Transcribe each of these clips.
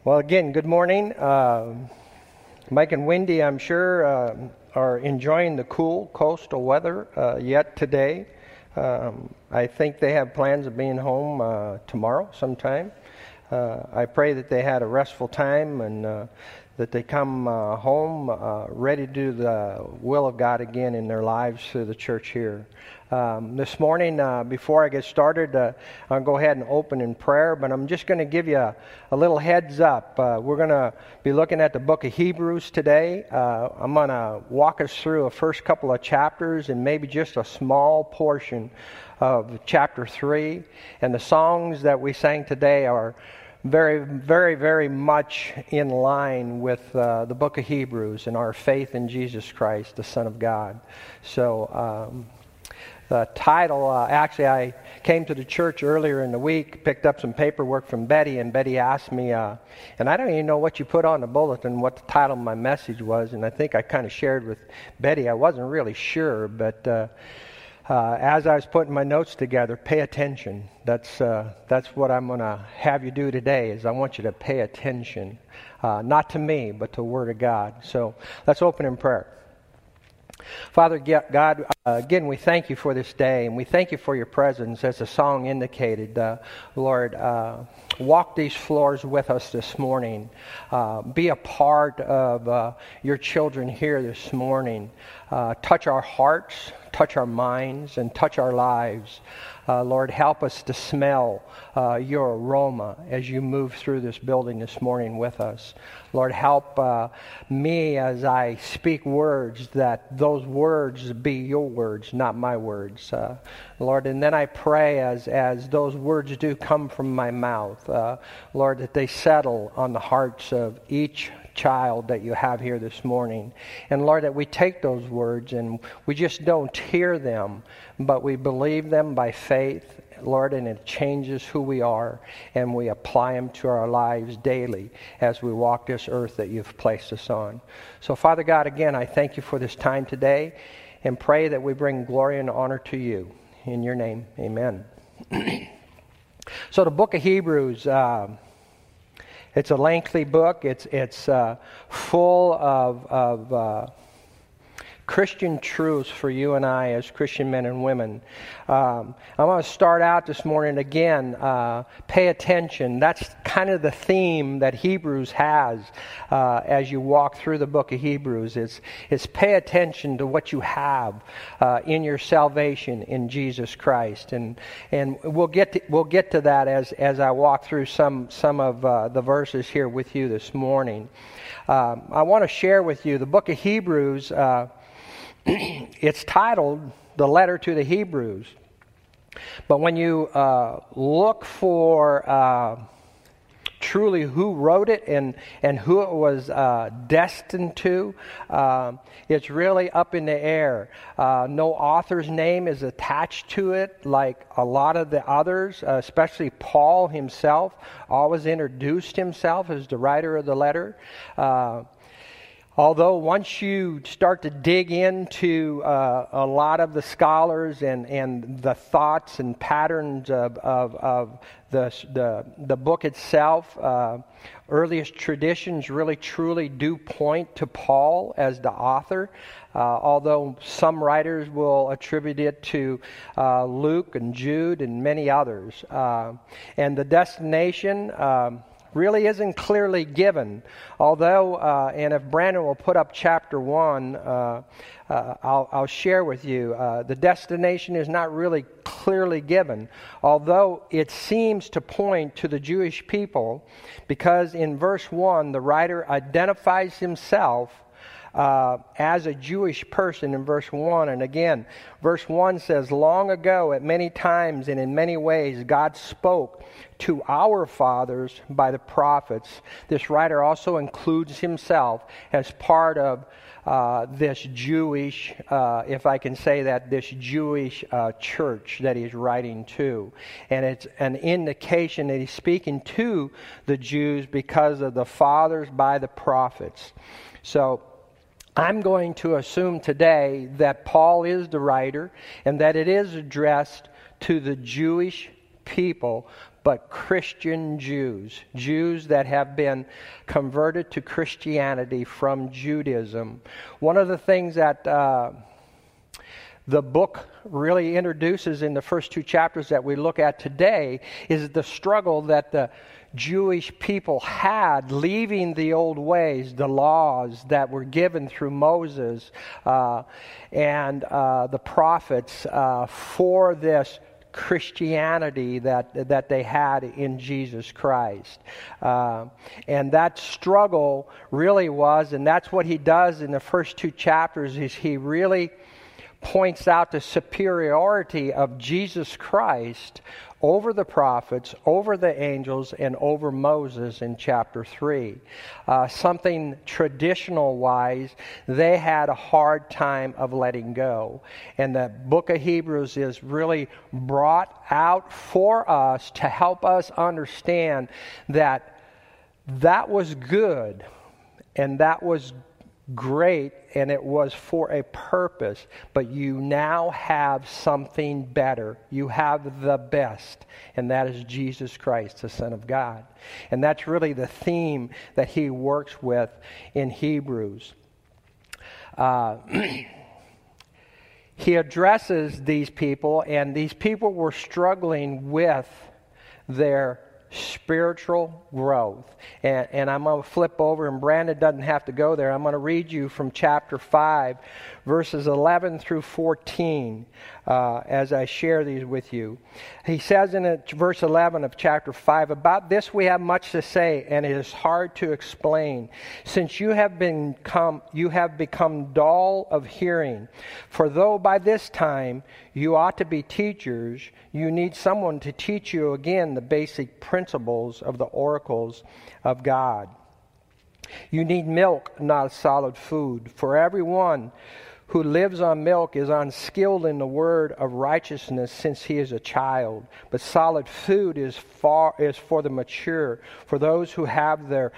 Well, again, good morning. Mike and Wendy, I'm sure, are enjoying the cool coastal weather yet today. I think they have plans of being home tomorrow sometime. I pray that they had a restful time and that they come home ready to do the will of God again in their lives through the church here. This morning, before I get started, I'll go ahead and open in prayer, but I'm just going to give you a little heads up. We're going to be looking at the book of Hebrews today. I'm going to walk us through the first couple of chapters and maybe just a small portion of chapter 3. And the songs that we sang today are very, very, very much in line with the book of Hebrews and our faith in Jesus Christ, the Son of God. So, the title, actually I came to the church earlier in the week, picked up some paperwork from Betty, and Betty asked me, and I don't even know what you put on the bulletin, what the title of my message was, and I think I kind of shared with Betty, I wasn't really sure, but as I was putting my notes together, pay attention. That's what I'm going to have you do today, is I want you to pay attention, not to me, but to the Word of God. So let's open in prayer. Father God, again, we thank you for this day, and we thank you for your presence, as the song indicated. Lord, walk these floors with us this morning. Be a part of your children here this morning. Touch our hearts, touch our minds, and touch our lives. Lord, help us to smell your aroma as you move through this building this morning with us. Lord, help me as I speak words, that those words be your words, not my words. Lord, and then I pray as those words do come from my mouth, Lord, that they settle on the hearts of each child that you have here this morning. And Lord, that we take those words and we just don't hear them, but we believe them by faith, Lord, and it changes who we are, and we apply them to our lives daily as we walk this earth that you've placed us on. So Father God, again, I thank you for this time today and pray that we bring glory and honor to you. In your name, amen. So the book of Hebrews, it's a lengthy book. It's full of Christian truths for you and I as Christian men and women. I'm going to start out this morning again. Pay attention. That's kind of the theme that Hebrews has as you walk through the book of Hebrews. It's pay attention to what you have in your salvation in Jesus Christ, and we'll get to that as I walk through some of the verses here with you this morning. I want to share with you the book of Hebrews. It's titled The Letter to the Hebrews. But when you look for truly who wrote it and who it was destined to, it's really up in the air. No author's name is attached to it like a lot of the others, especially Paul himself always introduced himself as the writer of the letter. Although once you start to dig into a lot of the scholars and the thoughts and patterns of the book itself, earliest traditions really truly do point to Paul as the author, although some writers will attribute it to Luke and Jude and many others. And the destination really isn't clearly given. Although, and if Brandon will put up chapter 1, I'll share with you, the destination is not really clearly given, although it seems to point to the Jewish people, because in verse 1, the writer identifies himself as a Jewish person in verse 1. And again, verse 1 says, long ago, at many times and in many ways, God spoke to our fathers by the prophets. This writer also includes himself as part of this Jewish, if I can say that, this Jewish church that he's writing to. And it's an indication that he's speaking to the Jews because of the fathers by the prophets. So I'm going to assume today that Paul is the writer and that it is addressed to the Jewish people, but Christian Jews, Jews that have been converted to Christianity from Judaism. One of the things that the book really introduces in the first 2 chapters that we look at today is the struggle that the Jewish people had leaving the old ways, the laws that were given through Moses and the prophets for this Christianity that they had in Jesus Christ. And that struggle really was, and that's what he does in the first 2 chapters, is he really points out the superiority of Jesus Christ over the prophets, over the angels, and over Moses in chapter 3. Something traditional-wise, they had a hard time of letting go. And the book of Hebrews is really brought out for us to help us understand that that was good and that was great, and it was for a purpose, but you now have something better. You have the best, and that is Jesus Christ, the Son of God. And that's really the theme that he works with in Hebrews. He addresses these people, and these people were struggling with their spiritual growth. And I'm going to flip over, and Brandon doesn't have to go there. I'm going to read you from chapter 5, verses 11 through 14, as I share these with you. He says in verse 11 of chapter 5, "About this we have much to say, and it is hard to explain, since you have become dull of hearing. For though by this time you ought to be teachers, you need someone to teach you again the basic principles of the oracles of God. You need milk, not solid food. For everyone who lives on milk is unskilled in the word of righteousness, since he is a child. But solid food is for the mature, for those who have their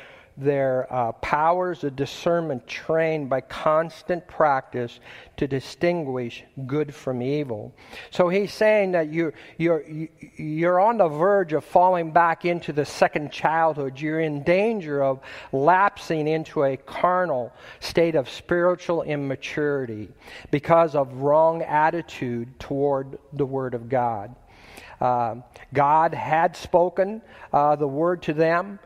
powers of discernment trained by constant practice to distinguish good from evil." So he's saying that you're on the verge of falling back into the second childhood. You're in danger of lapsing into a carnal state of spiritual immaturity because of wrong attitude toward the Word of God. God had spoken the Word to them.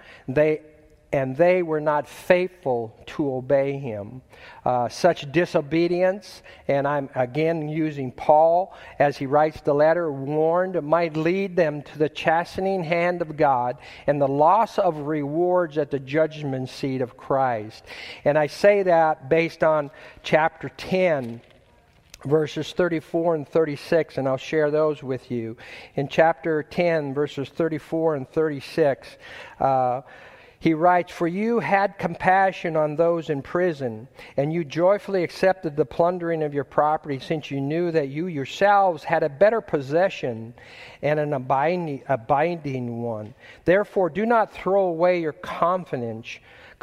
They were not faithful to obey him. Such disobedience, and I'm again using Paul as he writes the letter, warned, might lead them to the chastening hand of God and the loss of rewards at the judgment seat of Christ. And I say that based on chapter 10, verses 34 and 36, and I'll share those with you. In chapter 10, verses 34 and 36, he writes, "For you had compassion on those in prison, and you joyfully accepted the plundering of your property, since you knew that you yourselves had a better possession and an abiding one. Therefore, do not throw away your confidence,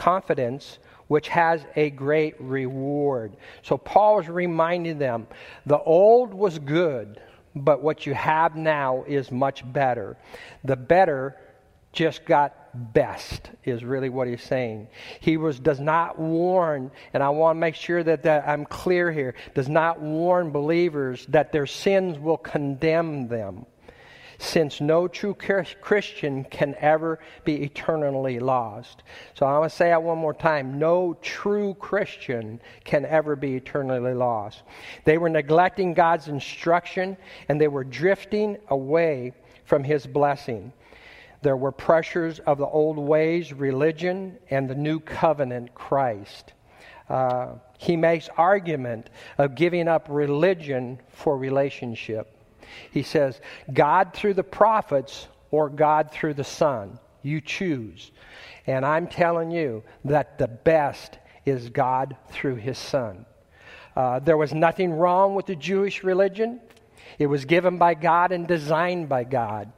which has a great reward." So Paul is reminding them, the old was good, but what you have now is much better. The better just got best, is really what he's saying. Hebrews does not warn, and I want to make sure that I'm clear here, does not warn believers that their sins will condemn them, since no true Christian can ever be eternally lost. So I want to say that one more time. No true Christian can ever be eternally lost. They were neglecting God's instruction, and they were drifting away from his blessing. There were pressures of the old ways, religion, and the new covenant, Christ. He makes argument of giving up religion for relationship. He says, God through the prophets or God through the Son. You choose. And I'm telling you that the best is God through his Son. There was nothing wrong with the Jewish religion. It was given by God and designed by God.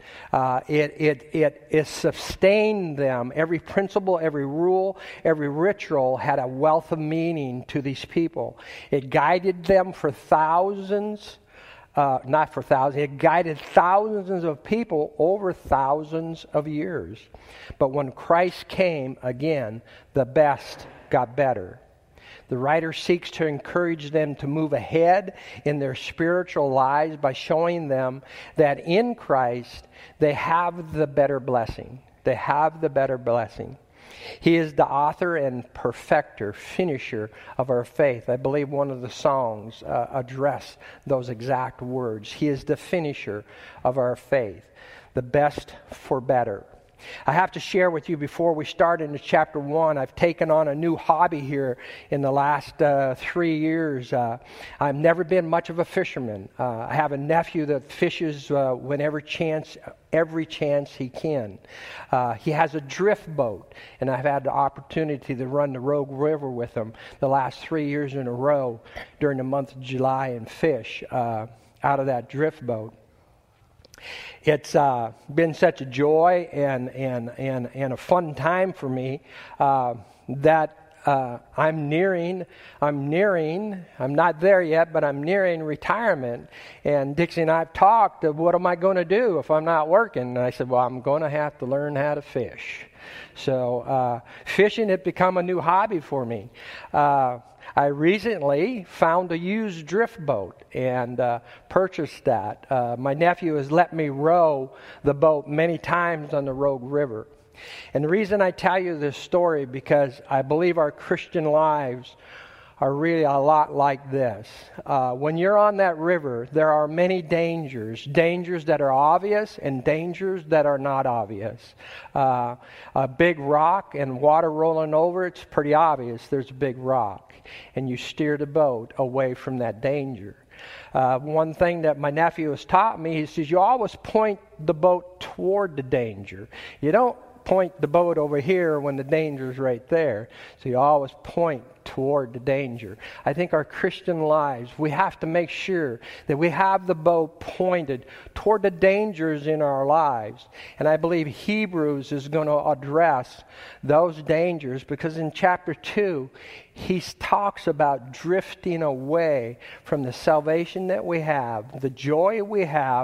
It sustained them. Every principle, every rule, every ritual had a wealth of meaning to these people. It guided them for thousands not for thousands. He had guided thousands of people over thousands of years. But when Christ came again, the best got better. The writer seeks to encourage them to move ahead in their spiritual lives by showing them that in Christ they have the better blessing. They have the better blessing. He is the author and perfecter, finisher of our faith. I believe one of the songs address those exact words. He is the finisher of our faith, the best for better. I have to share with you before we start into chapter 1, I've taken on a new hobby here in the last 3 years. I've never been much of a fisherman. I have a nephew that fishes every chance he can. He has a drift boat, and I've had the opportunity to run the Rogue River with him the last 3 years in a row during the month of July and fish out of that drift boat. It's been such a joy and a fun time for me that I'm not there yet, but I'm nearing retirement. And Dixie and I have talked of what am I going to do if I'm not working? And I said, well, I'm going to have to learn how to fish. So fishing had become a new hobby for me. I recently found a used drift boat and purchased that. My nephew has let me row the boat many times on the Rogue River. And the reason I tell you this story because I believe our Christian lives are really a lot like this. When you're on that river, there are many dangers that are obvious and dangers that are not obvious. A big rock and water rolling over, it's pretty obvious there's a big rock. And you steer the boat away from that danger. One thing that my nephew has taught me, he says, you always point the boat toward the danger. You don't point the boat over here when the danger is right there. So you always point toward the danger. I think our Christian lives, we have to make sure that we have the boat pointed toward the dangers in our lives. And I believe Hebrews is going to address those dangers because in chapter 2, he talks about drifting away from the salvation that we have, the joy we have,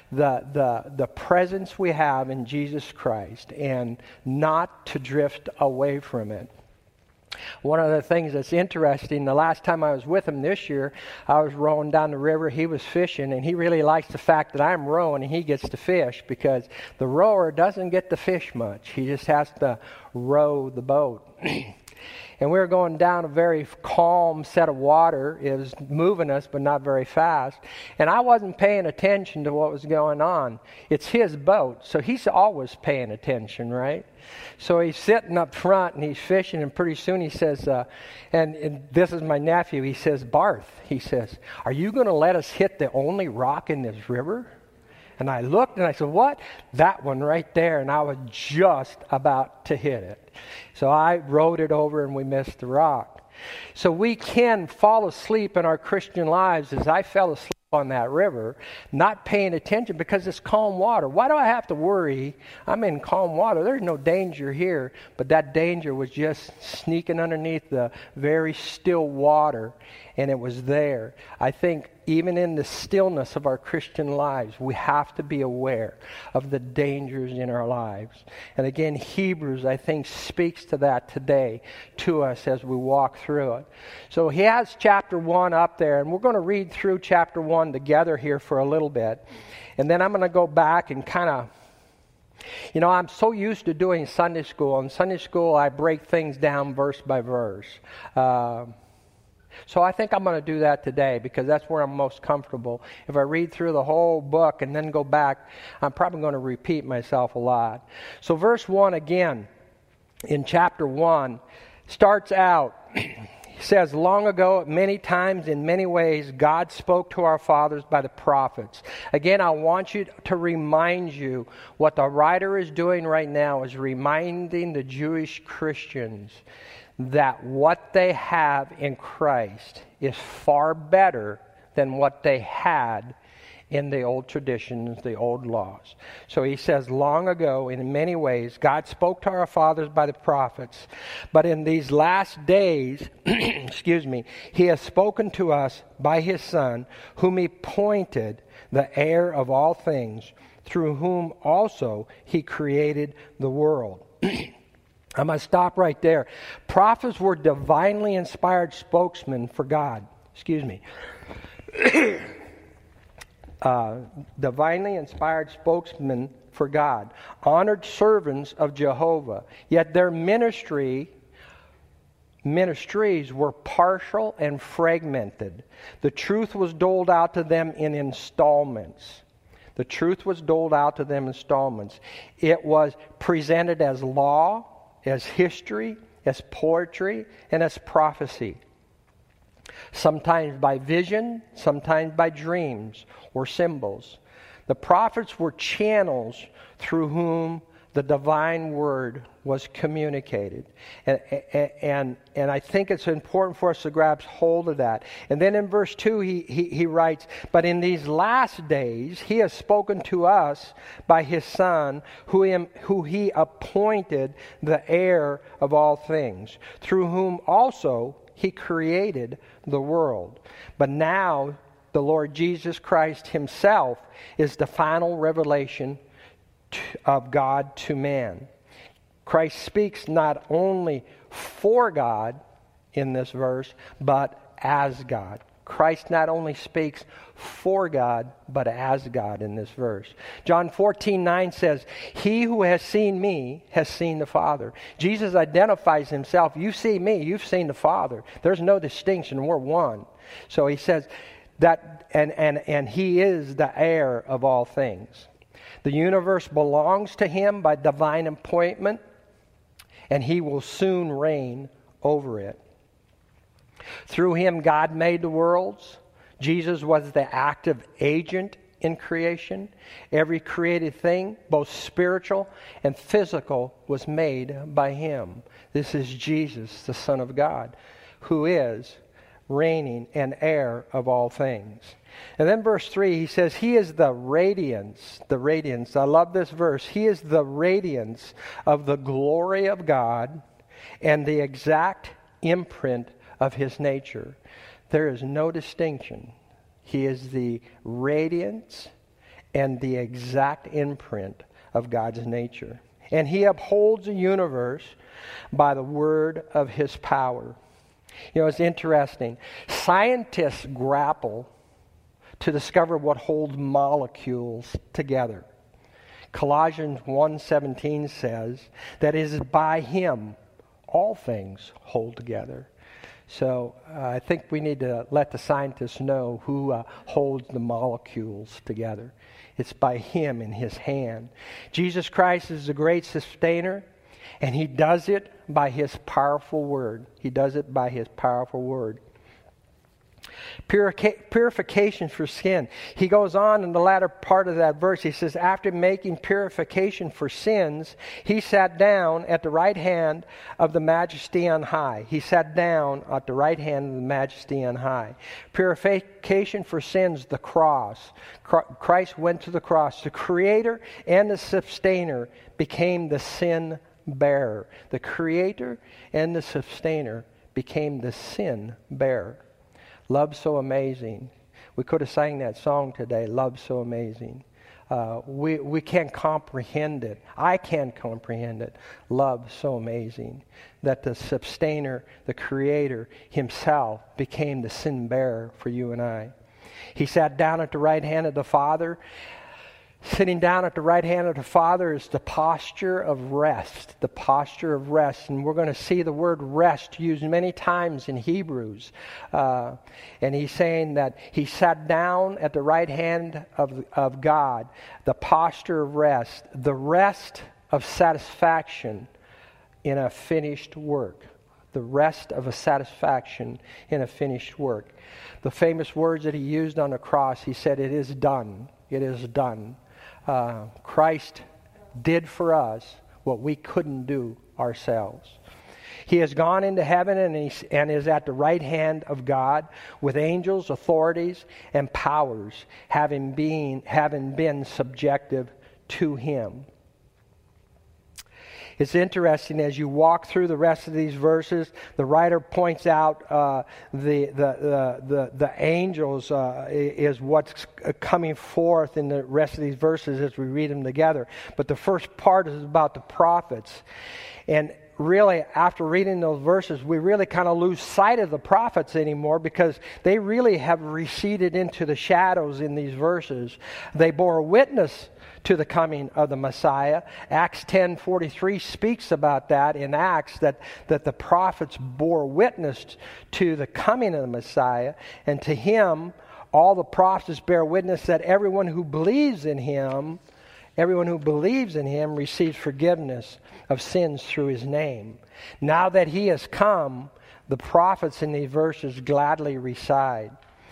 the presence we have in Jesus Christ, and not to drift away from it. One of the things that's interesting, the last time I was with him this year, I was rowing down the river, he was fishing, and he really likes the fact that I'm rowing and he gets to fish because the rower doesn't get to fish much. He just has to row the boat. And we were going down a very calm set of water. It was moving us, but not very fast. And I wasn't paying attention to what was going on. It's his boat, so he's always paying attention, right? So he's sitting up front and he's fishing, and pretty soon he says, and this is my nephew, he says, Barth, he says, are you going to let us hit the only rock in this river? And I looked and I said, what? That one right there. And I was just about to hit it. So I rowed it over and we missed the rock. So we can fall asleep in our Christian lives as I fell asleep on that river, not paying attention because it's calm water. Why do I have to worry? I'm in calm water. There's no danger here. But that danger was just sneaking underneath the very still water, and it was there. I think even in the stillness of our Christian lives, we have to be aware of the dangers in our lives. And again, Hebrews, I think, speaks to that today to us as we walk through it. So he has chapter 1 up there, and we're going to read through chapter 1 together here for a little bit. And then I'm going to go back and kind of, I'm so used to doing Sunday school. In Sunday school, I break things down verse by verse. So I think I'm going to do that today because that's where I'm most comfortable. If I read through the whole book and then go back, I'm probably going to repeat myself a lot. So verse 1 again, in chapter 1, starts out, he says, long ago, many times, in many ways, God spoke to our fathers by the prophets. Again, I want you to remind you what the writer is doing right now is reminding the Jewish Christians that what they have in Christ is far better than what they had in the old traditions, the old laws. So he says, long ago, in many ways, God spoke to our fathers by the prophets, but in these last days, he has spoken to us by his Son, whom he appointed the heir of all things, through whom also he created the world. I'm going to stop right there. Prophets were divinely inspired spokesmen for God. Divinely inspired spokesmen for God, honored servants of Jehovah. Yet their ministries were partial and fragmented. The truth was doled out to them in installments. It was presented as law, as history, as poetry, and as prophecy. Sometimes by vision, sometimes by dreams or symbols. The prophets were channels through whom the divine word was communicated. And I think it's important for us to grab hold of that. And then in verse 2 he writes, but in these last days he has spoken to us by his Son, who he appointed the heir of all things, through whom also he created the world. But now the Lord Jesus Christ himself is the final revelation of God to man. Christ speaks not only for God in this verse, but as God. Christ not only speaks for God, but as God in this verse. John 14:9 says, he who has seen me has seen the Father. Jesus identifies himself. You see me, you've seen the Father. There's no distinction. We're one. So he says that, and he is the heir of all things. The universe belongs to him by divine appointment, and he will soon reign over it. Through him, God made the worlds. Jesus was the active agent in creation. Every created thing, both spiritual and physical, was made by him. This is Jesus, the Son of God, who is reigning and heir of all things. And then verse 3, he says, he is the radiance. I love this verse. He is the radiance of the glory of God and the exact imprint of his nature. There is no distinction. He is the radiance and the exact imprint of God's nature. And he upholds the universe by the word of his power. You know, it's interesting. Scientists grapple to discover what holds molecules together. Colossians 1:17 says that it is by him all things hold together. So I think we need to let the scientists know who holds the molecules together. It's by him in his hand. Jesus Christ is the great sustainer, and he does it by his powerful word. Purification for sin. He goes on in the latter part of that verse. He says, after making purification for sins, he sat down at the right hand of the Majesty on high. Purification for sins, the cross. Christ went to the cross. The Creator and the Sustainer became the sin bearer. The Creator and the Sustainer became the sin bearer. Love so amazing. We could have sang that song today, Love so amazing. We can't comprehend it. I can't comprehend it. Love so amazing. That the sustainer, the Creator himself became the sin bearer for you and I. He sat down at the right hand of the Father. Sitting down at the right hand of the Father is the posture of rest. And we're going to see the word rest used many times in Hebrews. And he's saying that he sat down at the right hand of God. The posture of rest. The rest of satisfaction in a finished work. The rest of a satisfaction in a finished work. The famous words that he used on the cross, he said, it is done. It is done. Christ did for us what we couldn't do ourselves. He has gone into heaven and is at the right hand of God with angels, authorities, and powers having been subjective to him. It's interesting as you walk through the rest of these verses. The writer points out the angels is what's coming forth in the rest of these verses as we read them together. But the first part is about the prophets, and really, after reading those verses, we really kind of lose sight of the prophets anymore because they really have receded into the shadows in these verses. They bore witness to the coming of the Messiah. Acts 10:43 speaks about that in Acts, that the prophets bore witness to the coming of the Messiah, and to him all the prophets bear witness that everyone who believes in him receives forgiveness of sins through his name. Now that he has come, the prophets in these verses gladly reside.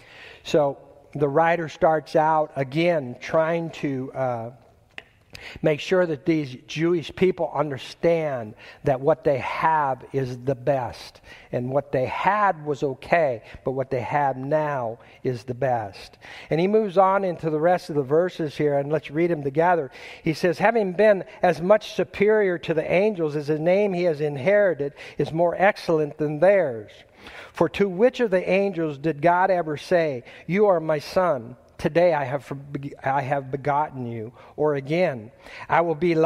So the writer starts out again trying to make sure that these Jewish people understand that what they have is the best. And what they had was okay, but what they have now is the best. And he moves on into the rest of the verses here, and let's read them together. He says, having been as much superior to the angels as the name he has inherited is more excellent than theirs. For to which of the angels did God ever say, "You are my son, today I have begotten you"? Or again, I will be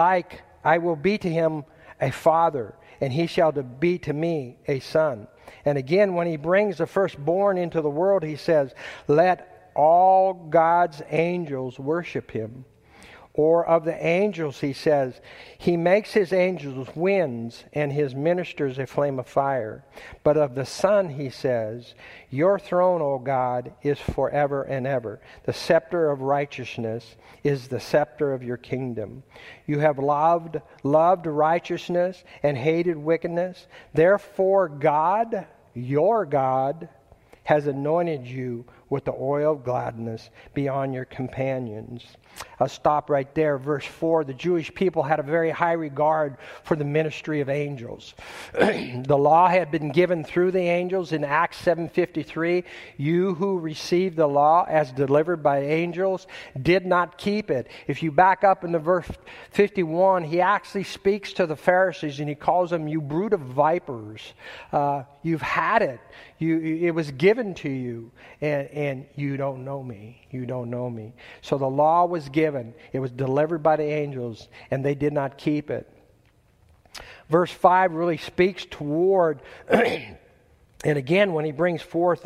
to him a father, and he shall be to me a son. And again, when he brings the firstborn into the world, he says, let all God's angels worship him. Or of the angels, he says, he makes his angels winds and his ministers a flame of fire. But of the Son, he says, your throne, O God, is forever and ever. The scepter of righteousness is the scepter of your kingdom. You have loved righteousness and hated wickedness. Therefore, God, your God, has anointed you with the oil of gladness beyond your companions. I'll stop right there. Verse 4, the Jewish people had a very high regard for the ministry of angels. The law had been given through the angels in Acts 7:53. You who received the law as delivered by angels did not keep it. If you back up into verse 51, he actually speaks to the Pharisees and he calls them, you brood of vipers. You've had it. It was given to you, and you don't know me. You don't know me. So the law was given. It was delivered by the angels, and they did not keep it. Verse 5 really speaks toward, and again, when he brings forth,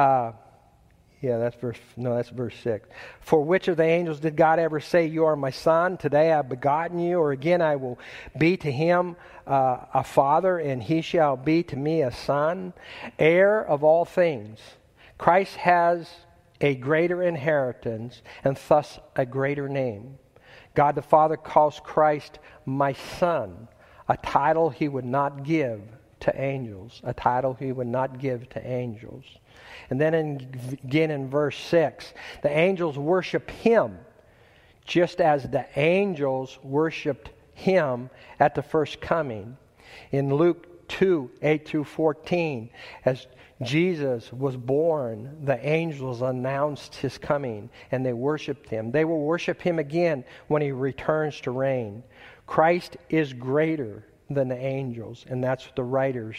that's verse 6. For which of the angels did God ever say, you are my son, today I have begotten you? Or again, I will be to him a father, and he shall be to me a son, heir of all things. Christ has a greater inheritance, and thus a greater name. God the Father calls Christ my son, a title he would not give to angels, a title he would not give to angels. And then again in verse 6, the angels worship him just as the angels worshiped him at the first coming. In Luke 2:8-14, as Jesus was born, the angels announced his coming and they worshiped him. They will worship him again when he returns to reign. Christ is greater than the angels, and that's the writer's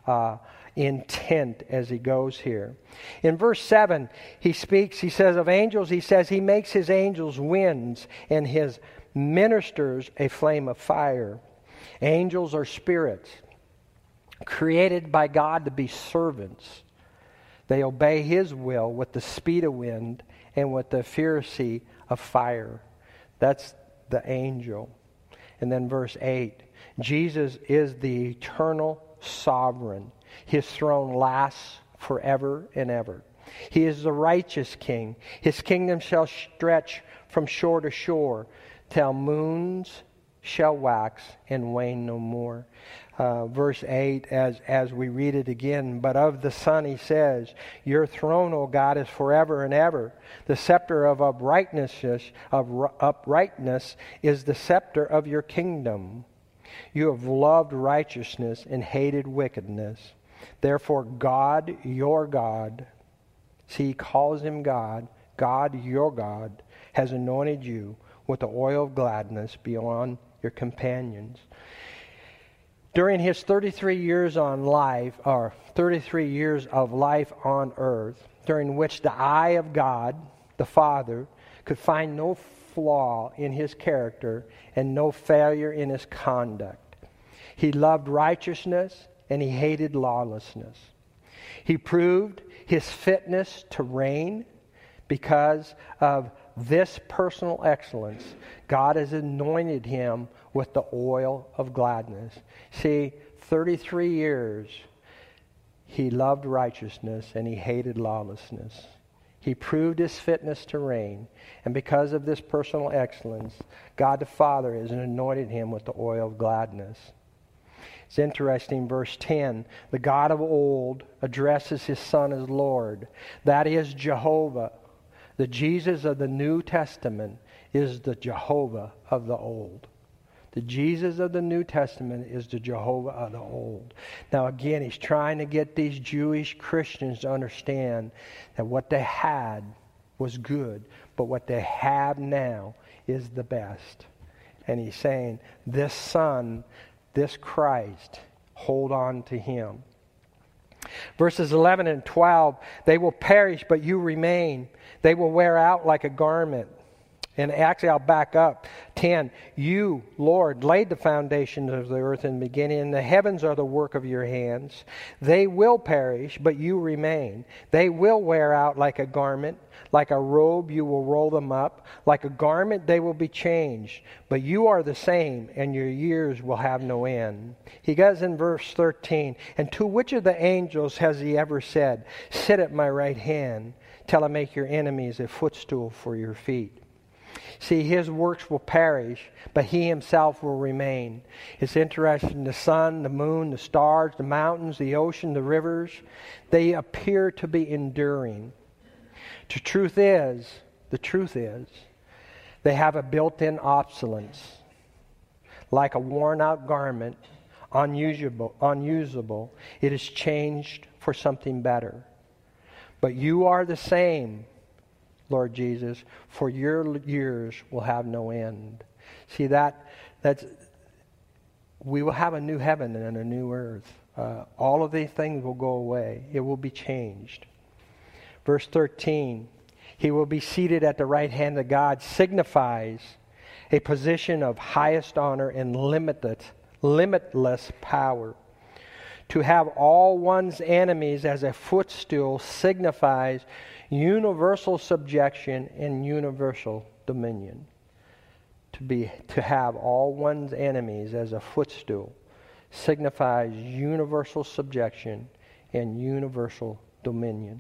intent as he goes here. In verse 7, he says of angels, he says he makes his angels winds and his ministers a flame of fire. Angels are spirits created by God to be servants. They obey his will with the speed of wind and with the fierceness of fire. That's the angel. And then verse 8, Jesus is the eternal sovereign. His throne lasts forever and ever. He is the righteous king. His kingdom shall stretch from shore to shore, till moons shall wax and wane no more. Verse 8, as we read it again, but of the Son he says, your throne, O God, is forever and ever. The scepter of uprightness is the scepter of your kingdom. You have loved righteousness and hated wickedness. Therefore God, your God," see, he calls him God, "God, your God, has anointed you with the oil of gladness beyond your companions." During his 33 years on life, or 33 years of life on earth, during which the eye of God, the Father, could find no flaw in his character and no failure in his conduct, he loved righteousness and he hated lawlessness. He proved his fitness to reign because of this personal excellence. God has anointed him with the oil of gladness. See, 33 years he loved righteousness and he hated lawlessness. He proved his fitness to reign, and because of this personal excellence, God the Father has anointed him with the oil of gladness. It's interesting, verse 10, the God of old addresses his Son as Lord. That is Jehovah. The Jesus of the New Testament is the Jehovah of the old. The Jesus of the New Testament is the Jehovah of the old. Now again, he's trying to get these Jewish Christians to understand that what they had was good, but what they have now is the best. And he's saying, this Son, this Christ, hold on to him. Verses 11 and 12, they will perish, but you remain. They will wear out like a garment. And actually, I'll back up. 10, you, Lord, laid the foundations of the earth in the beginning, and the heavens are the work of your hands. They will perish, but you remain. They will wear out like a garment. Like a robe, you will roll them up. Like a garment, they will be changed. But you are the same, and your years will have no end. He goes in verse 13, and to which of the angels has he ever said, sit at my right hand, till I make your enemies a footstool for your feet? See, his works will perish, but he himself will remain. It's interesting, the sun, the moon, the stars, the mountains, the ocean, the rivers, they appear to be enduring. The truth is, they have a built-in obsolescence. Like a worn-out garment, unusable, it is changed for something better. But you are the same, Lord Jesus, for your years will have no end. See, that's we will have a new heaven and a new earth. All of these things will go away. It will be changed. Verse 13, he will be seated at the right hand of God, signifies a position of highest honor and limitless power. To have all one's enemies as a footstool signifies universal subjection and universal dominion. To have all one's enemies as a footstool signifies universal subjection and universal dominion.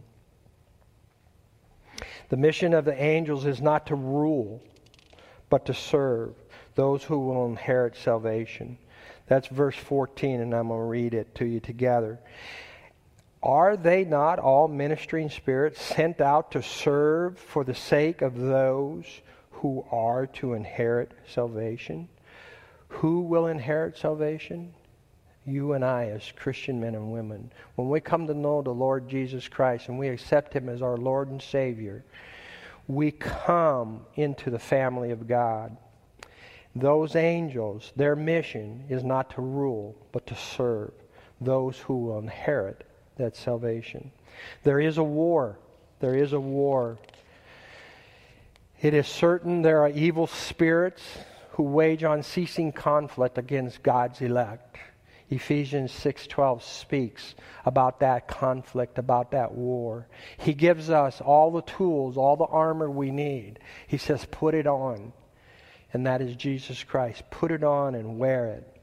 The mission of the angels is not to rule, but to serve those who will inherit salvation. That's verse 14, and I'm going to read it to you together. Are they not all ministering spirits sent out to serve for the sake of those who are to inherit salvation? Who will inherit salvation? You and I as Christian men and women. When we come to know the Lord Jesus Christ and we accept Him as our Lord and Savior, we come into the family of God. Those angels, their mission is not to rule, but to serve those who will inherit that salvation. There is a war. There is a war. It is certain there are evil spirits who wage unceasing conflict against God's elect. Ephesians 6:12 speaks about that conflict, about that war. He gives us all the tools, all the armor we need. He says, put it on. And that is Jesus Christ. Put it on and wear it.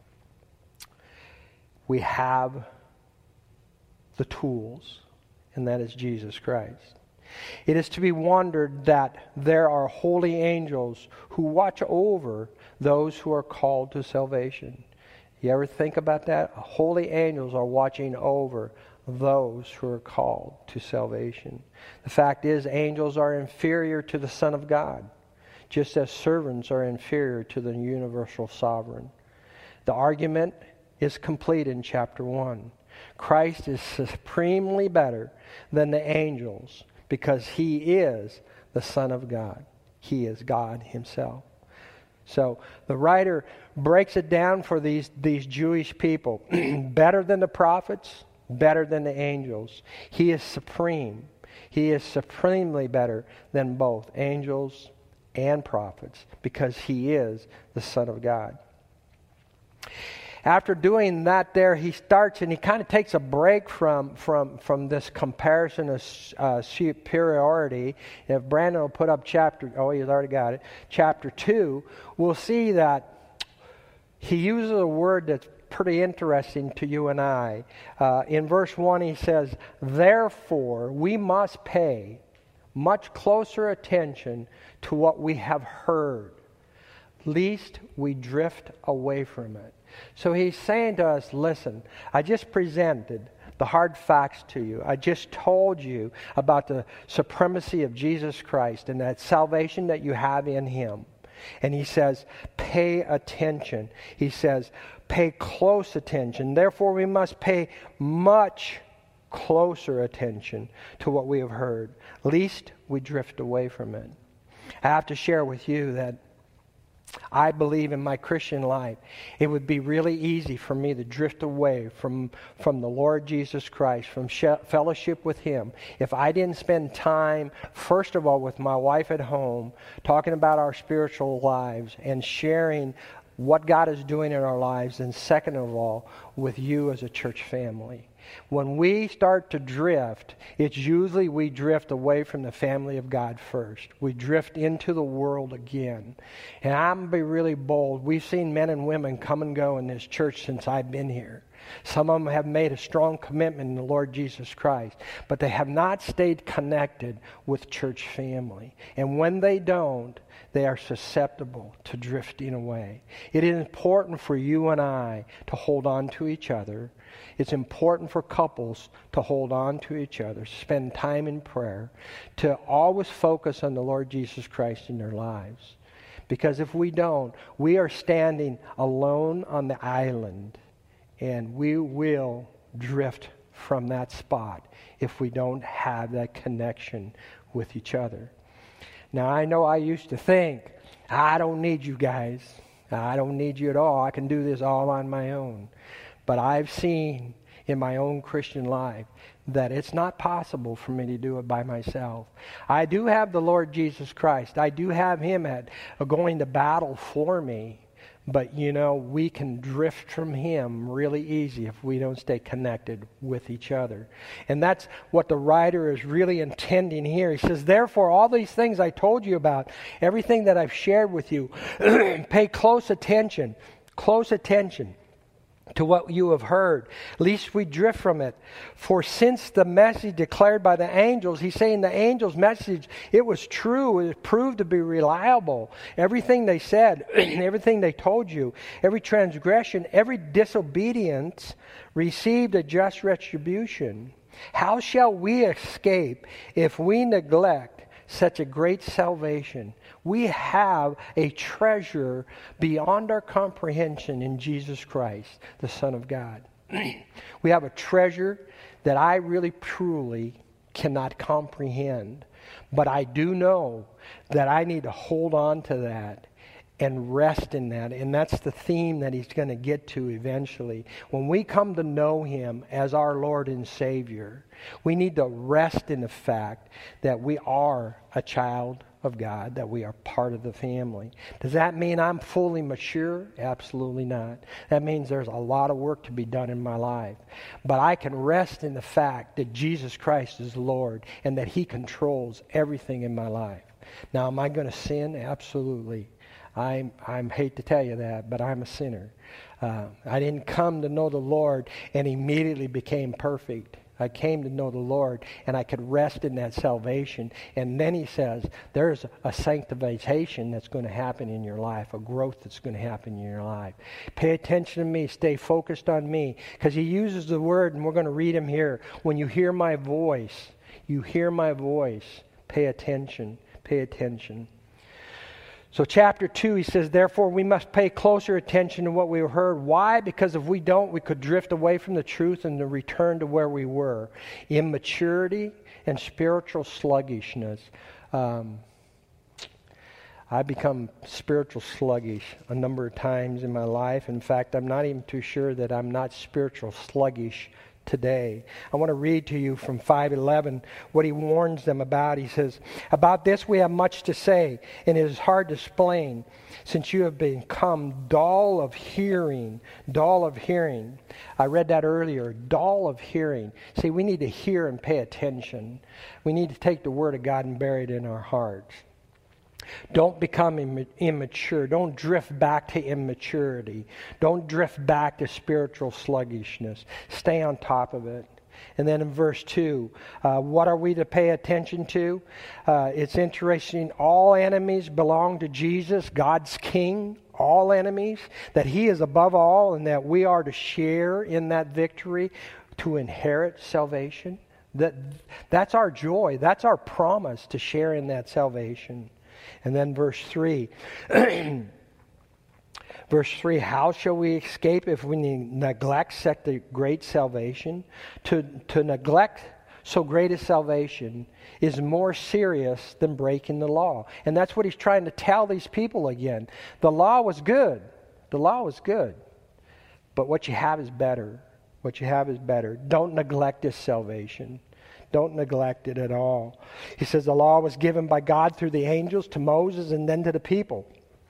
We have the tools, and that is Jesus Christ. It is to be wondered that there are holy angels who watch over those who are called to salvation. You ever think about that? Holy angels are watching over those who are called to salvation. The fact is, angels are inferior to the Son of God, just as servants are inferior to the universal sovereign. The argument is complete in chapter 1. Christ is supremely better than the angels because he is the Son of God. He is God himself. So the writer breaks it down for these Jewish people. Better than the prophets, better than the angels. He is supreme. He is supremely better than both angels and prophets because he is the Son of God. After doing that there, he starts and he kind of takes a break from this comparison of superiority. If Brandon will put up he's already got it, chapter 2, we'll see that he uses a word that's pretty interesting to you and I. In verse 1 he says, "Therefore we must pay much closer attention to what we have heard, lest we drift away from it." So he's saying to us, listen, I just presented the hard facts to you. I just told you about the supremacy of Jesus Christ and that salvation that you have in him. And he says, pay attention. He says, pay close attention. Therefore, we must pay much closer attention to what we have heard, lest we drift away from it. I have to share with you that I believe in my Christian life, it would be really easy for me to drift away from the Lord Jesus Christ, from fellowship with him, if I didn't spend time, first of all, with my wife at home, talking about our spiritual lives and sharing what God is doing in our lives, and second of all, with you as a church family. When we start to drift, it's usually we drift away from the family of God first. We drift into the world again. And I'm going to be really bold. We've seen men and women come and go in this church since I've been here. Some of them have made a strong commitment in the Lord Jesus Christ, but they have not stayed connected with church family. And when they don't, they are susceptible to drifting away. It is important for you and I to hold on to each other. It's important for couples to hold on to each other, spend time in prayer, to always focus on the Lord Jesus Christ in their lives. Because if we don't, we are standing alone on the island, and we will drift from that spot if we don't have that connection with each other. Now, I know I used to think, I don't need you guys. I don't need you at all. I can do this all on my own. But I've seen in my own Christian life that it's not possible for me to do it by myself. I do have the Lord Jesus Christ. I do have him going to battle for me. But, we can drift from him really easy if we don't stay connected with each other. And that's what the writer is really intending here. He says, therefore, all these things I told you about, everything that I've shared with you, pay close attention to what you have heard, lest we drift from it. For since the message declared by the angels, he's saying the angels' message, it was true, it proved to be reliable. Everything they said, everything they told you, every transgression, every disobedience received a just retribution. How shall we escape if we neglect such a great salvation? We have a treasure beyond our comprehension in Jesus Christ, the Son of God. We have a treasure that I really truly cannot comprehend. But I do know that I need to hold on to that and rest in that. And that's the theme that he's going to get to eventually. When we come to know him as our Lord and Savior, we need to rest in the fact that we are a child of God, that we are part of the family. Does that mean I'm fully mature? Absolutely not. That means there's a lot of work to be done in my life. But I can rest in the fact that Jesus Christ is Lord and that he controls everything in my life. Now, am I going to sin? Absolutely. I hate to tell you that, but I'm a sinner. I didn't come to know the Lord and immediately became perfect. I came to know the Lord, and I could rest in that salvation. And then he says, there's a sanctification that's going to happen in your life, a growth that's going to happen in your life. Pay attention to me. Stay focused on me. Because he uses the word, and we're going to read him here. When you hear my voice, pay attention. Pay attention. So chapter 2, he says, therefore we must pay closer attention to what we heard. Why? Because if we don't, we could drift away from the truth and return to where we were. Immaturity and spiritual sluggishness. I've become spiritual sluggish a number of times in my life. In fact, I'm not even too sure that I'm not spiritual sluggish today. I want to read to you from 5:11 what he warns them about. He says, about this we have much to say, and it is hard to explain, since you have become dull of hearing. Dull of hearing. I read that earlier. Dull of hearing. See, we need to hear and pay attention. We need to take the Word of God and bury it in our hearts. Don't become immature. Don't drift back to immaturity. Don't drift back to spiritual sluggishness. Stay on top of it. And then in verse 2, what are we to pay attention to? It's interesting. All enemies belong to Jesus, God's King. All enemies. That He is above all and that we are to share in that victory to inherit salvation. That's our joy. That's our promise to share in that salvation. And then verse 3. Verse 3, how shall we escape if we neglect such a great salvation? To neglect so great a salvation is more serious than breaking the law. And that's what he's trying to tell these people again. The law was good. The law was good. But what you have is better. What you have is better. Don't neglect this salvation. Don't neglect it at all. He says the law was given by God through the angels to Moses and then to the people.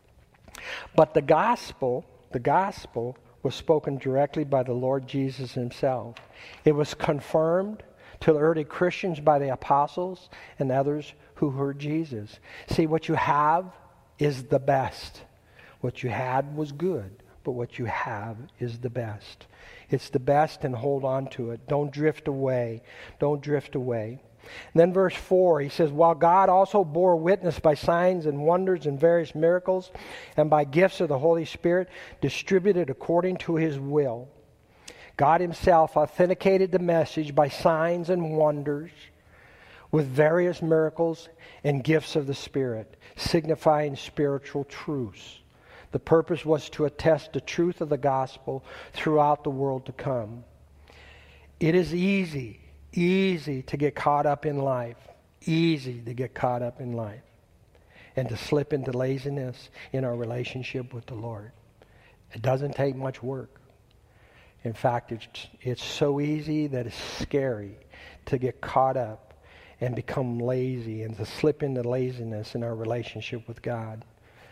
But the gospel was spoken directly by the Lord Jesus Himself. It was confirmed to the early Christians by the apostles and others who heard Jesus. See, what you have is the best. What you had was good, but what you have is the best. It's the best, and hold on to it. Don't drift away. Don't drift away. And then verse 4, he says, while God also bore witness by signs and wonders and various miracles and by gifts of the Holy Spirit distributed according to His will, God Himself authenticated the message by signs and wonders with various miracles and gifts of the Spirit, signifying spiritual truths. The purpose was to attest the truth of the gospel throughout the world to come. It is easy to get caught up in life. Easy to get caught up in life. And to slip into laziness in our relationship with the Lord. It doesn't take much work. In fact, it's so easy that it's scary to get caught up and become lazy and to slip into laziness in our relationship with God.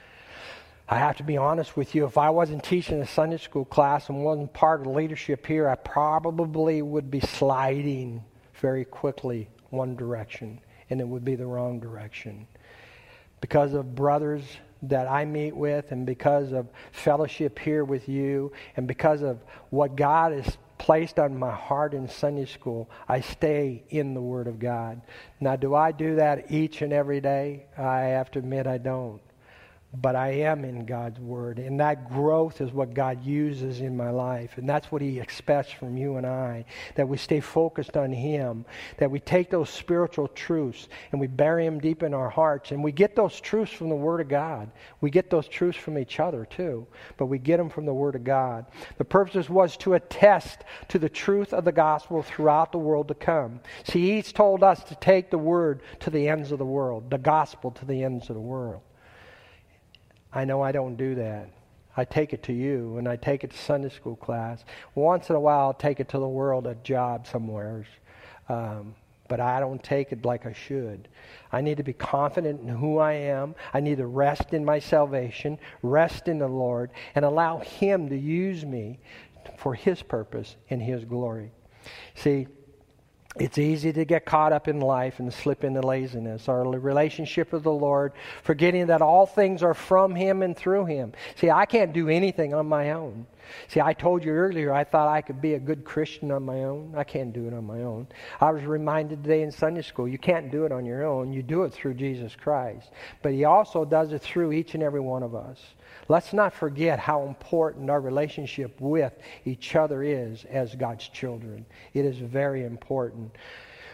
I have to be honest with you, if I wasn't teaching a Sunday school class and wasn't part of the leadership here, I probably would be sliding very quickly one direction, and it would be the wrong direction. Because of brothers that I meet with, and because of fellowship here with you, and because of what God has placed on my heart in Sunday school, I stay in the Word of God. Now, do I do that each and every day? I have to admit I don't. But I am in God's Word, and that growth is what God uses in my life, and that's what He expects from you and I, that we stay focused on Him, that we take those spiritual truths and we bury them deep in our hearts, and we get those truths from the Word of God. We get those truths from each other too, but we get them from the Word of God. The purpose was to attest to the truth of the gospel throughout the world to come. See, He's told us to take the Word to the ends of the world, the gospel to the ends of the world. I know I don't do that. I take it to you, and I take it to Sunday school class. Once in a while, I'll take it to the world at job somewhere. But I don't take it like I should. I need to be confident in who I am. I need to rest in my salvation, rest in the Lord, and allow Him to use me for His purpose and His glory. See, it's easy to get caught up in life and slip into laziness. Our relationship with the Lord, forgetting that all things are from Him and through Him. See, I can't do anything on my own. See, I told you earlier I thought I could be a good Christian on my own. I can't do it on my own. I was reminded today in Sunday school, you can't do it on your own. You do it through Jesus Christ. But He also does it through each and every one of us. Let's not forget how important our relationship with each other is as God's children. It is very important.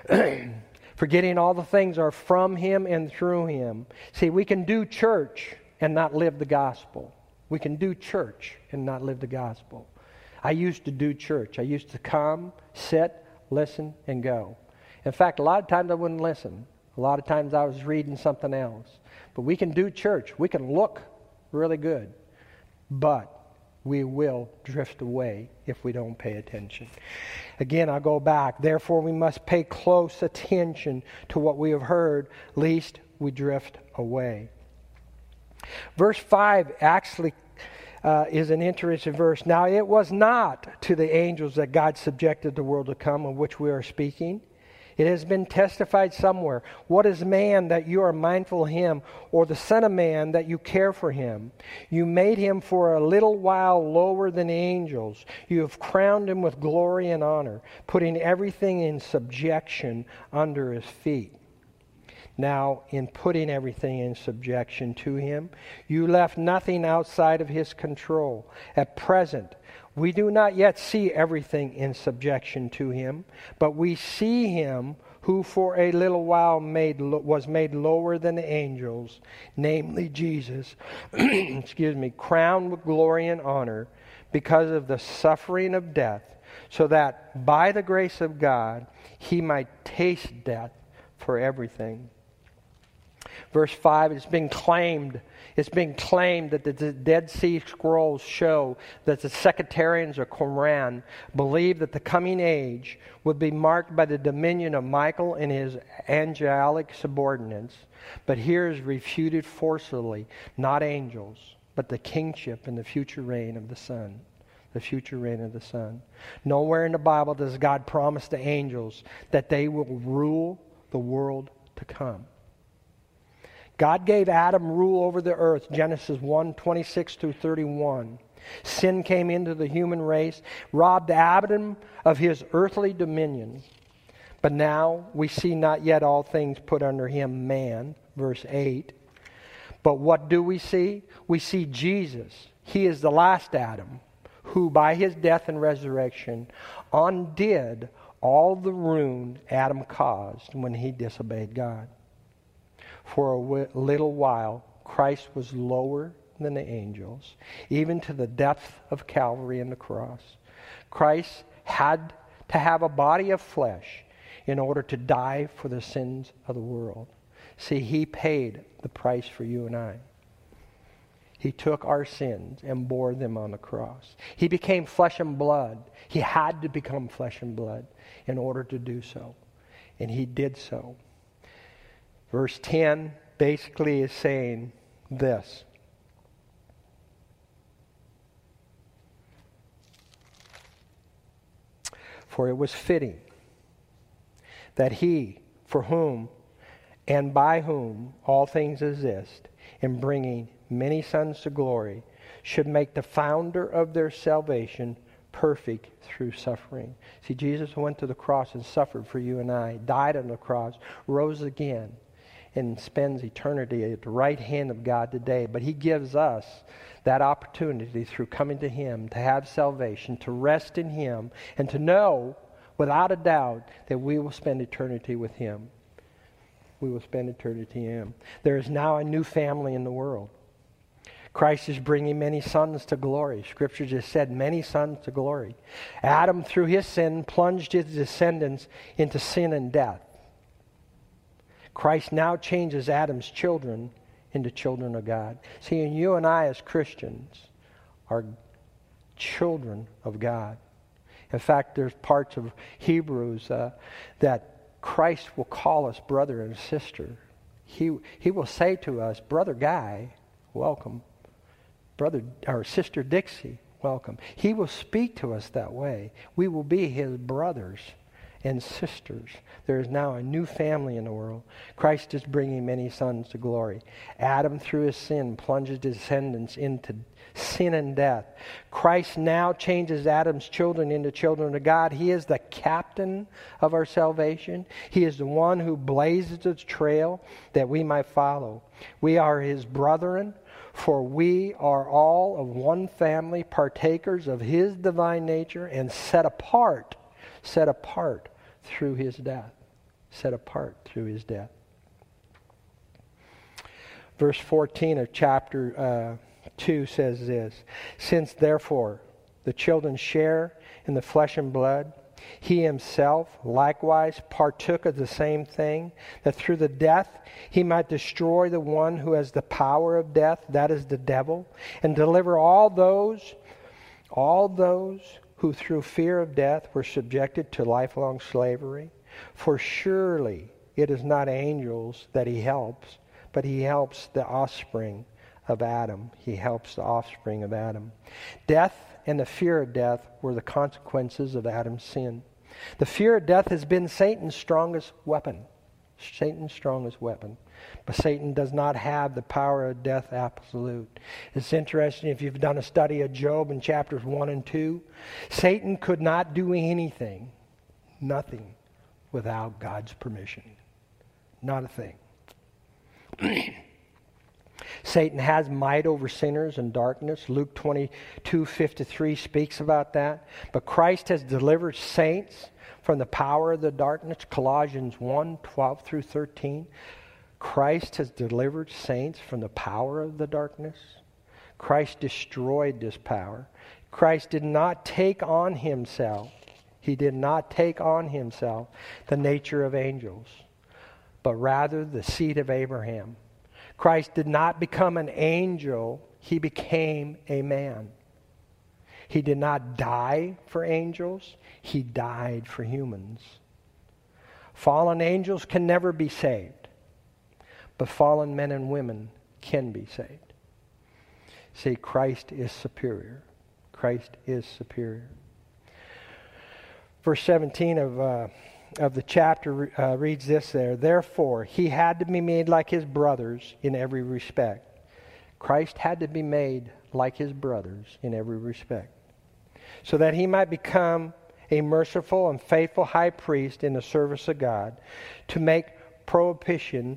Forgetting all the things are from Him and through Him. See, we can do church. and not live the gospel. We can do church and not live the gospel. I used to do church. I used to come, sit, listen, and go. In fact, a lot of times I wouldn't listen. A lot of times I was reading something else. But we can do church. We can look really good. But we will drift away if we don't pay attention. Again, I'll go back. Therefore, we must pay close attention to what we have heard, lest we drift away. Verse 5 actually is an interesting verse. Now, it was not to the angels that God subjected the world to come, of which we are speaking. It has been testified somewhere. What is man that you are mindful of him, or the son of man that you care for him? You made him for a little while lower than the angels. You have crowned him with glory and honor, putting everything in subjection under his feet. Now, in putting everything in subjection to him, you left nothing outside of his control. At present, we do not yet see everything in subjection to him, but we see him who for a little while was made lower than the angels, namely Jesus, crowned with glory and honor because of the suffering of death, so that by the grace of God he might taste death for everything. Verse 5, it's been claimed that the Dead Sea Scrolls show that the sectarians of Qumran believe that the coming age would be marked by the dominion of Michael and his angelic subordinates. But here is refuted forcibly, not angels, but the kingship and the future reign of the Son. The future reign of the Son. Nowhere in the Bible does God promise the angels that they will rule the world to come. God gave Adam rule over the earth, Genesis 1:26 through 31. Sin came into the human race, robbed Adam of his earthly dominion. But now we see not yet all things put under him, man, verse 8. But what do we see? We see Jesus. He is the last Adam, who by his death and resurrection undid all the ruin Adam caused when he disobeyed God. For a little while, Christ was lower than the angels, even to the depth of Calvary and the cross. Christ had to have a body of flesh in order to die for the sins of the world. See, he paid the price for you and I. He took our sins and bore them on the cross. He became flesh and blood. He had to become flesh and blood in order to do so. And he did so. Verse 10 basically is saying this. For it was fitting that he, for whom and by whom all things exist, in bringing many sons to glory, should make the founder of their salvation perfect through suffering. See, Jesus went to the cross and suffered for you and I, died on the cross, rose again, and spends eternity at the right hand of God today. But he gives us that opportunity through coming to him to have salvation, to rest in him, and to know without a doubt that we will spend eternity with him. We will spend eternity in him. There is now a new family in the world. Christ is bringing many sons to glory. Scripture just said many sons to glory. Adam, through his sin, plunged his descendants into sin and death. Christ now changes Adam's children into children of God. See, and you and I as Christians are children of God. In fact, there's parts of Hebrews that Christ will call us brother and sister. He will say to us, Brother Guy, welcome. Brother or Sister Dixie, welcome. He will speak to us that way. We will be his brothers and sisters. There is now a new family in the world. Christ is bringing many sons to glory. Adam, through his sin, plunged his descendants into sin and death. Christ now changes Adam's children into children of God. He is the captain of our salvation. He is the one who blazes the trail that we might follow. We are his brethren, for we are all of one family, partakers of his divine nature, and set apart through his death. Set apart through his death. Verse 14 of chapter 2 says this, since therefore the children share in the flesh and blood, he himself likewise partook of the same thing, that through the death he might destroy the one who has the power of death, that is the devil, and deliver all those who through fear of death were subjected to lifelong slavery. For surely it is not angels that he helps, but he helps the offspring of Adam. He helps the offspring of Adam. Death and the fear of death were the consequences of Adam's sin. The fear of death has been Satan's strongest weapon. Satan's strongest weapon. But Satan does not have the power of death absolute. It's interesting, if you've done a study of Job in chapters 1 and 2, Satan could not do anything, nothing, without God's permission. Not a thing. Satan has might over sinners and darkness. Luke 22:53 speaks about that. But Christ has delivered saints from the power of the darkness. Colossians 1:12 through 13. Christ has delivered saints from the power of the darkness. Christ destroyed this power. Christ did not take on himself. He did not take on himself the nature of angels, but rather the seed of Abraham. Christ did not become an angel. He became a man. He did not die for angels. He died for humans. Fallen angels can never be saved, but fallen men and women can be saved. See, Christ is superior. Christ is superior. Verse 17 of the chapter reads this there. Therefore, he had to be made like his brothers in every respect. Christ had to be made like his brothers in every respect, so that he might become a merciful and faithful high priest in the service of God, to make propitiation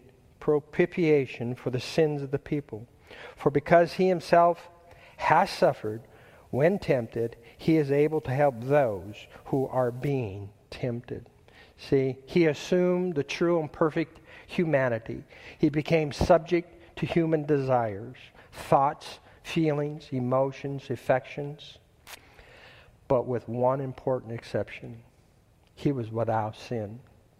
for the sins of the people. For because he himself has suffered when tempted, he is able to help those who are being tempted. See, he assumed the true and perfect humanity. He became subject to human desires, thoughts, feelings, emotions, affections. But with one important exception. He was without sin.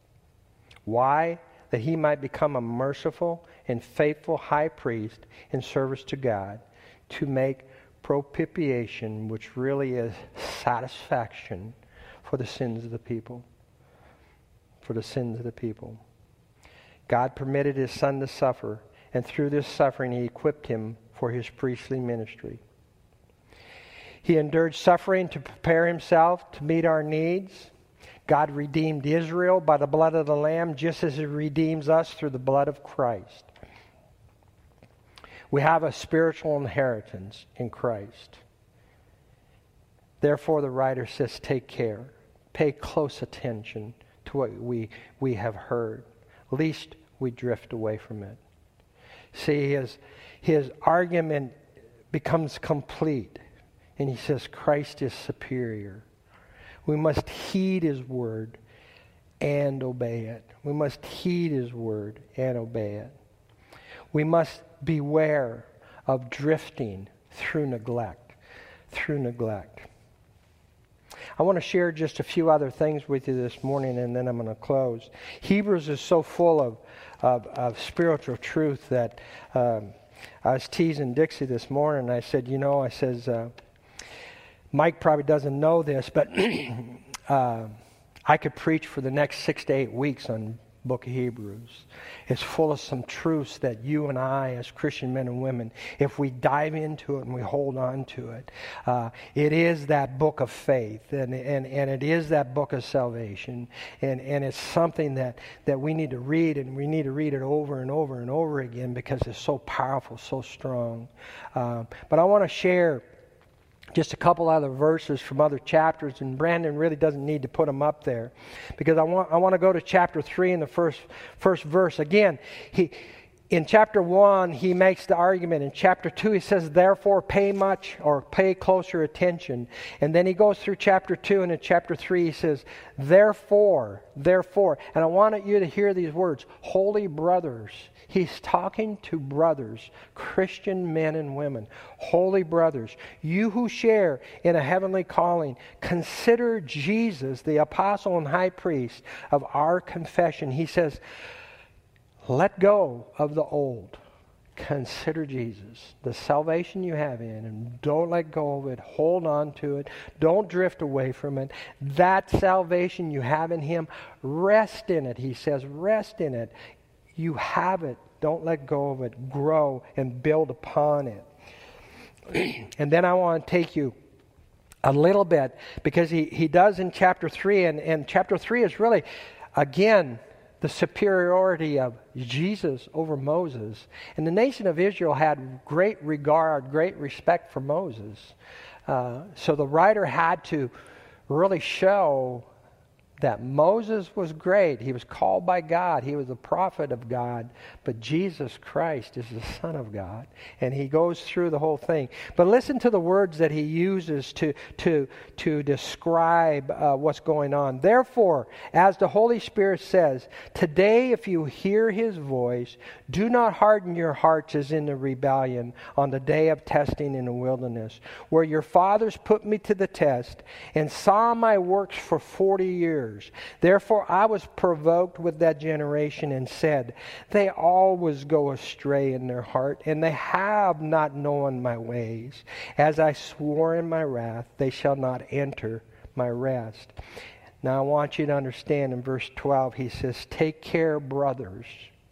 Why? That he might become a merciful and faithful high priest in service to God, to make propitiation, which really is satisfaction for the sins of the people. For the sins of the people. God permitted his Son to suffer, and through this suffering he equipped him for his priestly ministry. He endured suffering to prepare himself to meet our needs. God redeemed Israel by the blood of the Lamb, just as he redeems us through the blood of Christ. We have a spiritual inheritance in Christ. Therefore, the writer says, take care. Pay close attention to what we have heard, lest we drift away from it. See, his argument becomes complete, and he says Christ is superior. We must heed his word and obey it. We must heed his word and obey it. We must beware of drifting through neglect. I want to share just a few other things with you this morning, and then I'm going to close. Hebrews is so full of spiritual truth that I was teasing Dixie this morning. I said, Mike probably doesn't know this, but I could preach for the next 6 to 8 weeks on book of Hebrews. It's full of some truths that you and I, as Christian men and women, if we dive into it and we hold on to it, it is that book of faith, and it is that book of salvation, and it's something that we need to read, and we need to read it over and over and over again because it's so powerful, so strong. But I want to share just a couple other verses from other chapters, and Brandon really doesn't need to put them up there, because I want to go to chapter 3 in the first verse. Again, In chapter 1, he makes the argument. In chapter 2, he says, therefore pay much or pay closer attention. And then he goes through chapter 2, and in chapter 3, he says, therefore. And I want you to hear these words, holy brothers. He's talking to brothers, Christian men and women, holy brothers. You who share in a heavenly calling, consider Jesus, the apostle and high priest of our confession. He says, let go of the old. Consider Jesus, the salvation you have in, and don't let go of it. Hold on to it. Don't drift away from it. That salvation you have in Him, rest in it. He says, rest in it. You have it. Don't let go of it. Grow and build upon it. And then I want to take you a little bit, because he does in chapter 3, and chapter 3 is really, again, the superiority of Jesus over Moses. And the nation of Israel had great regard, great respect for Moses. So the writer had to really show that Moses was great. He was called by God. He was a prophet of God. But Jesus Christ is the Son of God. And he goes through the whole thing. But listen to the words that he uses to describe what's going on. Therefore, as the Holy Spirit says, today if you hear His voice, do not harden your hearts as in the rebellion on the day of testing in the wilderness, where your fathers put me to the test and saw my works for 40 years. Therefore I was provoked with that generation and said, they always go astray in their heart, and they have not known my ways. As I swore in my wrath, they shall not enter my rest. Now I want you to understand in verse 12, he says, take care, brothers,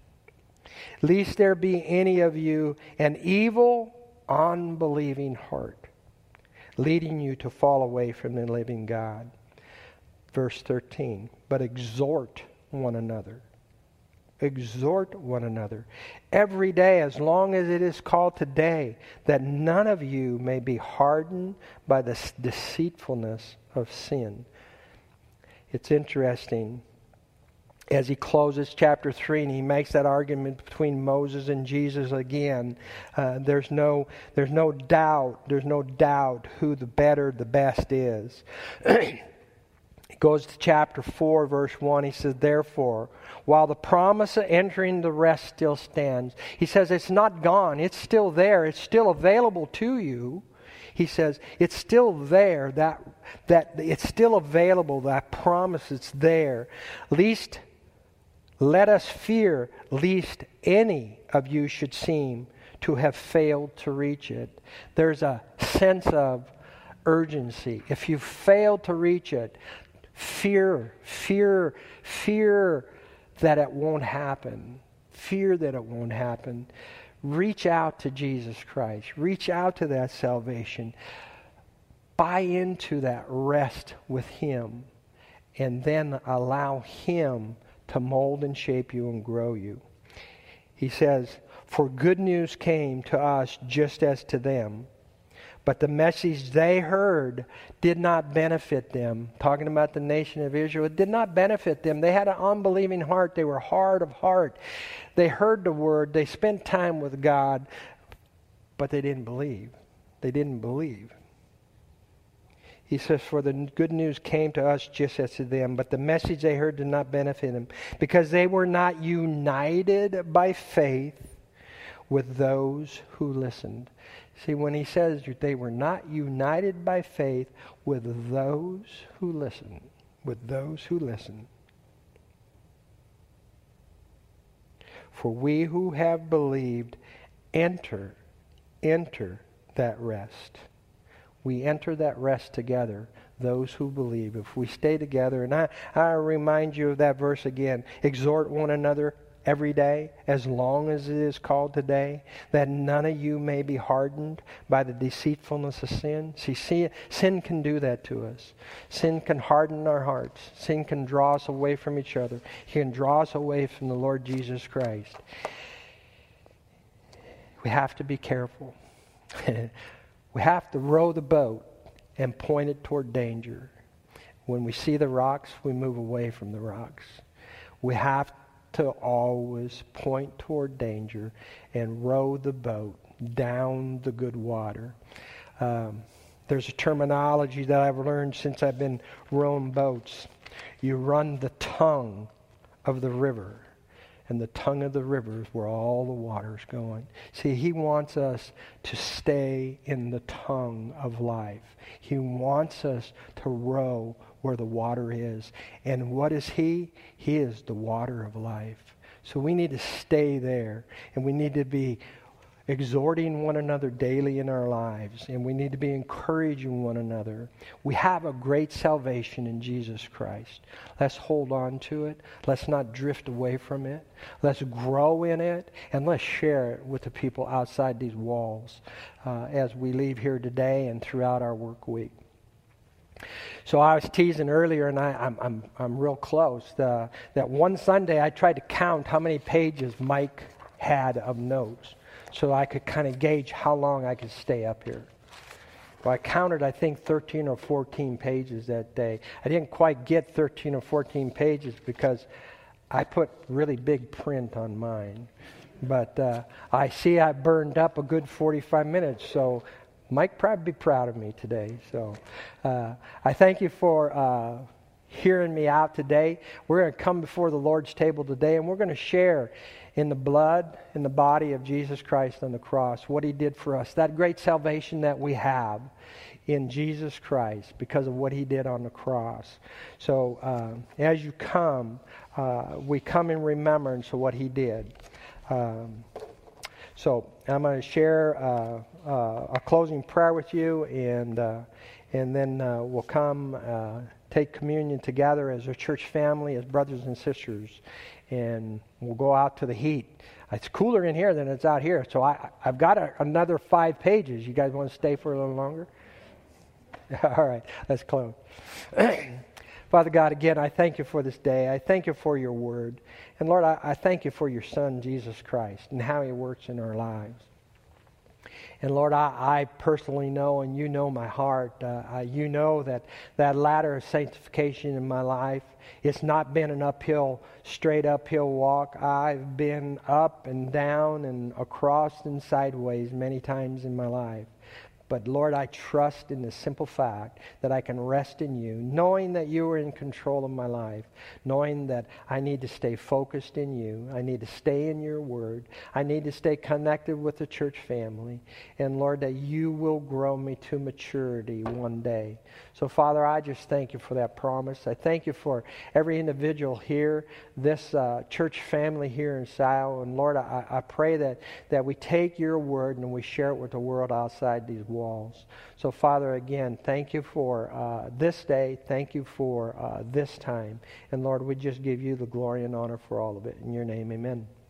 lest there be any of you an evil, unbelieving heart, leading you to fall away from the living God. Verse 13, but exhort one another. Exhort one another every day, as long as it is called today, that none of you may be hardened by the deceitfulness of sin. It's interesting, as he closes chapter 3 and he makes that argument between Moses and Jesus again, there's no doubt who the best is. He goes to chapter 4, verse 1. He says, therefore, while the promise of entering the rest still stands, he says it's not gone. It's still there. It's still available to you. He says it's still there. That it's still available. That promise is there. Let us fear lest any of you should seem to have failed to reach it. There's a sense of urgency. If you fail to reach it, fear that it won't happen. Fear that it won't happen. Reach out to Jesus Christ. Reach out to that salvation. Buy into that rest with Him. And then allow Him to mold and shape you and grow you. He says, for good news came to us just as to them. But the message they heard did not benefit them. Talking about the nation of Israel, it did not benefit them. They had an unbelieving heart. They were hard of heart. They heard the word. They spent time with God, but they didn't believe. They didn't believe. He says, for the good news came to us just as to them, but the message they heard did not benefit them, because they were not united by faith with those who listened. See, when he says they were not united by faith with those who listen, For we who have believed enter that rest. We enter that rest together, those who believe. If we stay together, and I remind you of that verse again, exhort one another every day, as long as it is called today, that none of you may be hardened by the deceitfulness of sin. See, sin can do that to us. Sin can harden our hearts. Sin can draw us away from each other. It can draw us away from the Lord Jesus Christ. We have to be careful. We have to row the boat and point it toward danger. When we see the rocks, we move away from the rocks. We have to always point toward danger and row the boat down the good water. There's a terminology that I've learned since I've been rowing boats. You run the tongue of the river, and the tongue of the river is where all the water's going. See, He wants us to stay in the tongue of life. He wants us to row where the water is. And what is He? He is the water of life. So we need to stay there, and we need to be exhorting one another daily in our lives, and we need to be encouraging one another. We have a great salvation in Jesus Christ. Let's hold on to it. Let's not drift away from it. Let's grow in it, and let's share it with the people outside these walls as we leave here today and throughout our work week. So I was teasing earlier, and I'm real close, that one Sunday I tried to count how many pages Mike had of notes, so I could kind of gauge how long I could stay up here. Well, I counted, I think, 13 or 14 pages that day. I didn't quite get 13 or 14 pages because I put really big print on mine. But I see I burned up a good 45 minutes, so Mike probably be proud of me today. So I thank you for hearing me out today. We're going to come before the Lord's table today, and we're going to share in the blood, in the body of Jesus Christ on the cross, what He did for us, that great salvation that we have in Jesus Christ because of what He did on the cross. So as you come, we come in remembrance of what He did. So I'm going to share a closing prayer with you, and then we'll come take communion together as a church family, as brothers and sisters, and we'll go out to the heat. It's cooler in here than it's out here, so I've got another 5 pages. You guys want to stay for a little longer? All right, let's close. Father God, again, I thank You for this day. I thank You for Your word. And Lord, I thank You for Your Son, Jesus Christ, and how He works in our lives. And Lord, I personally know, and You know my heart. You know that ladder of sanctification in my life, it's not been an straight uphill walk. I've been up and down and across and sideways many times in my life. But Lord, I trust in the simple fact that I can rest in You, knowing that You are in control of my life, knowing that I need to stay focused in You. I need to stay in Your word. I need to stay connected with the church family. And Lord, that You will grow me to maturity one day. So Father, I just thank You for that promise. I thank You for every individual here, this church family here in Scio. And Lord, I pray that we take Your word and we share it with the world outside these walls. So Father, again, thank You for this day. Thank You for this time. And Lord, we just give You the glory and honor for all of it. In Your name, amen.